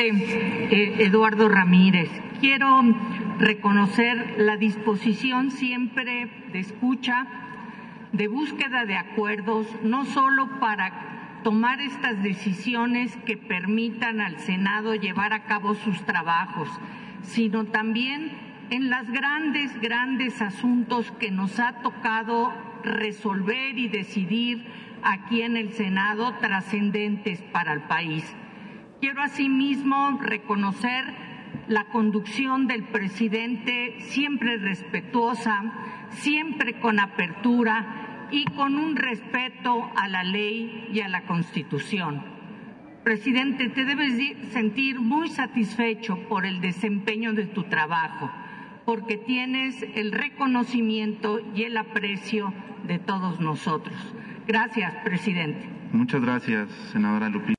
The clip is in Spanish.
presidente Eduardo Ramírez, quiero reconocer la disposición siempre de escucha, de búsqueda de acuerdos, no solo para tomar estas decisiones que permitan al Senado llevar a cabo sus trabajos, sino también en los grandes asuntos que nos ha tocado resolver y decidir aquí en el Senado, trascendentes para el país. Quiero asimismo reconocer la conducción del presidente, siempre respetuosa, siempre con apertura y con un respeto a la ley y a la Constitución. Presidente, te debes sentir muy satisfecho por el desempeño de tu trabajo, porque tienes el reconocimiento y el aprecio de todos nosotros. Gracias, presidente. Muchas gracias, senadora Lupita.